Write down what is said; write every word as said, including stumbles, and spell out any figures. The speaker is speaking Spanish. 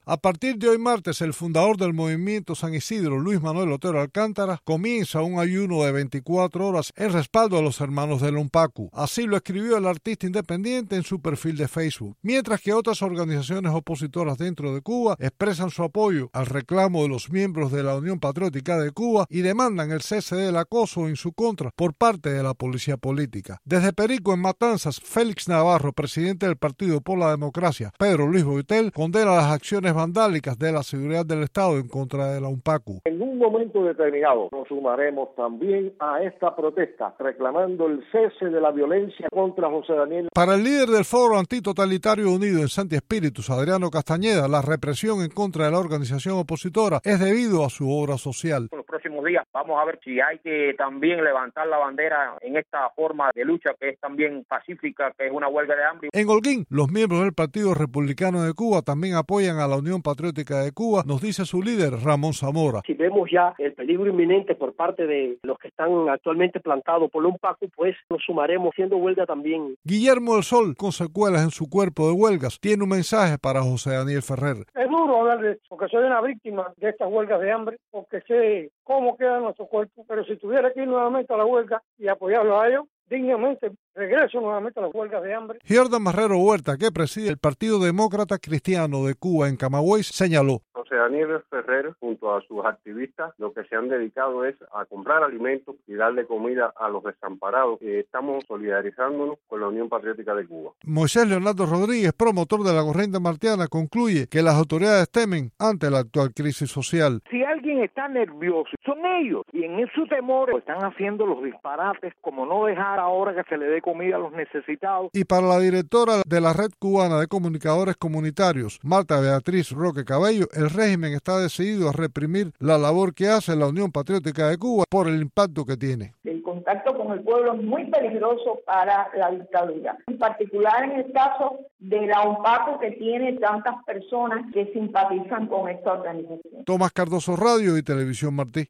A partir de hoy martes, el fundador del movimiento San Isidro, Luis Manuel Otero Alcántara, comienza un ayuno de veinticuatro horas en respaldo a los hermanos del Unpacu. Así lo escribió el artista independiente en su perfil de Facebook. Mientras que otras organizaciones opositoras dentro de Cuba expresan su apoyo al reclamo de los miembros de la Unión Patriótica de Cuba y demandan el cese del acoso en su contra por parte de la policía política. Desde Perico, en Matanzas, Félix Navarro, presidente del Partido por la Democracia, Pedro Luis Boitel, condena las acciones vandálicas de la seguridad del Estado en contra de la Unpacu. En un momento determinado nos sumaremos también a esta protesta reclamando el cese de la violencia contra José Daniel. Para el líder del Foro Antitotalitario Unido en Santi Espíritus, Adriano Castañeda, la represión en contra de la organización opositora es debido a su obra social. En los próximos días vamos a ver si hay que también levantar la bandera en esta forma de lucha que es también pacífica, que es una huelga de hambre. En Holguín, los miembros del Partido Republicano de Cuba también apoyan a la Unión Patriótica de Cuba, nos dice su líder, Ramón Zamora. Si vemos ya el peligro inminente por parte de los que están actualmente plantados por la Unpacu, pues nos sumaremos haciendo huelga también. Guillermo del Sol, con secuelas en su cuerpo de huelgas, tiene un mensaje para José Daniel Ferrer. Es duro hablar de eso, porque soy una víctima de estas huelgas de hambre, porque sé cómo queda nuestro cuerpo, pero si tuviera que ir nuevamente a la huelga y apoyarlo a ellos, dignamente regreso nuevamente a las huelgas de hambre. Giordan Marrero Huerta, que preside el Partido Demócrata Cristiano de Cuba en Camagüey, señaló. José Daniel Ferrer, junto a sus activistas, lo que se han dedicado es a comprar alimentos y darle comida a los desamparados. Eh, estamos solidarizándonos con la Unión Patriótica de Cuba. Moisés Leonardo Rodríguez, promotor de la corriente martiana, concluye que las autoridades temen ante la actual crisis social. Si alguien está nervioso, son ellos, y en su temor están haciendo los disparates, como no dejar ahora que se le dé comida a los necesitados. Y para la directora de la Red Cubana de Comunicadores Comunitarios, Marta Beatriz Roque Cabello, el régimen está decidido a reprimir la labor que hace la Unión Patriótica de Cuba por el impacto que tiene. El contacto con el pueblo es muy peligroso para la dictadura, en particular en el caso de la Unpacu, que tiene tantas personas que simpatizan con esta organización. Tomás Cardoso, Radio y Televisión Martí.